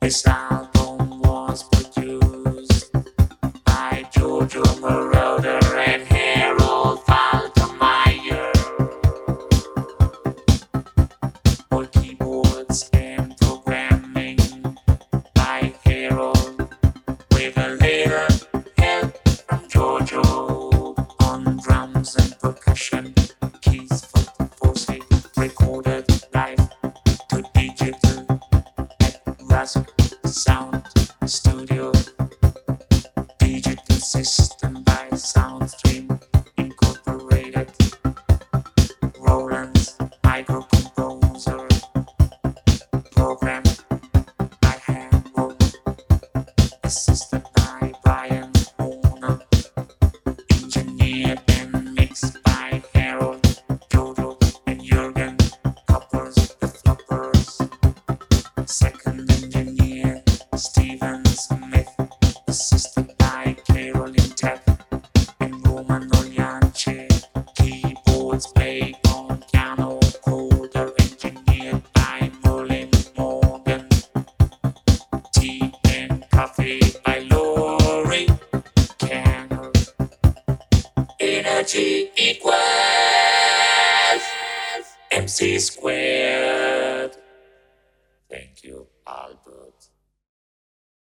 This album was produced by Giorgio Moroder and Harold Faltermeyer. For keyboards and programming by Harold, with a little help from Giorgio. On drums and percussion, keys for Forsyth, recorded live to digital at Rask Sound Studio. Digital system by Soundstream Incorporated. Roland's microcomposer, programmed by Harold, assisted by Brian Horner, engineered and mixed by Harold, Jodo, and Jürgen Coppers, the Floppers. Second engineer, Stephen Smith, assisted by Caroline Tepp and Roman Oliance. Keyboards played on piano, coder engineered by Merlin Morgan. Tea and coffee by Laurie Cannon. Energy equals MC squared. Thank you, Albert.